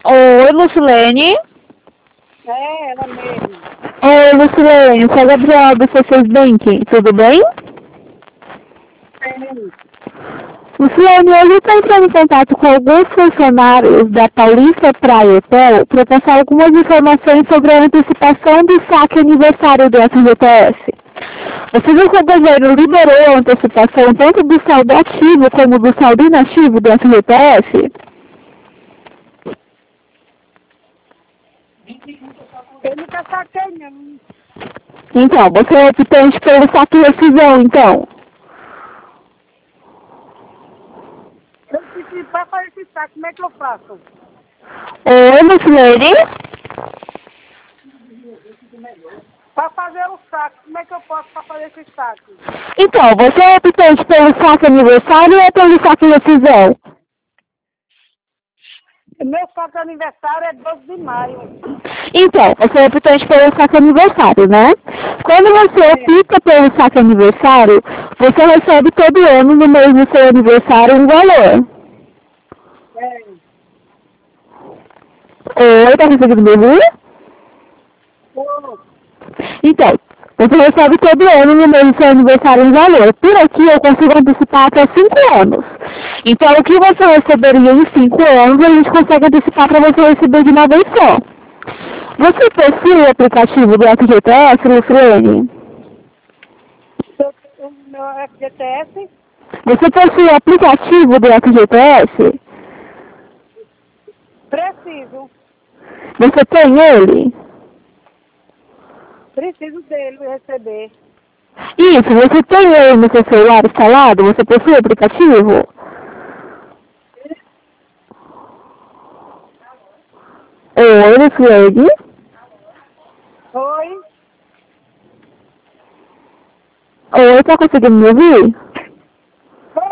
Oi, Lucilene. É, ela mesmo. Oi, Lucilene. Sou a Gabriela do C6 Banking. Tudo bem? Tem. Lucilene, hoje eu estou entrando em contato com alguns funcionários da Paulista Praia Hotel para passar algumas informações sobre a antecipação do saque aniversário do FGTS. Você viu que o governo liberou a antecipação tanto do saldo ativo como do saldo inativo do FGTS? Eu nunca saquei, não. Então, você é optante pelo saque e rescisão, então. Eu preciso para fazer esse saque, como é que eu faço? Oi, Lucilene. Para fazer o saque, como é que eu posso para fazer esse saque? Então, você é optante pelo saque aniversário ou pelo saque rescisão? O meu saque de aniversário é 12 de maio. Então, você é optante pelo saque aniversário, né? Quando você É, opta pelo saque aniversário, você recebe todo ano, no mês do seu aniversário, um valor. é. Oi, tá conseguindo me ouvir? Pô, Então, você recebe todo ano, no mês do seu aniversário, um valor. Por aqui, eu consigo antecipar até 5 anos. Então, o que você receberia em 5 anos, a gente consegue antecipar para você receber de uma vez só. Você possui o aplicativo do FGTS, Lucilene? o meu FGTS, Você possui o aplicativo do FGTS? preciso. Você tem ele? Preciso dele receber. Isso, você tem ele no seu celular instalado? Você possui o aplicativo? Oi, Lucilene? Oi? Oi, tá conseguindo me ouvir?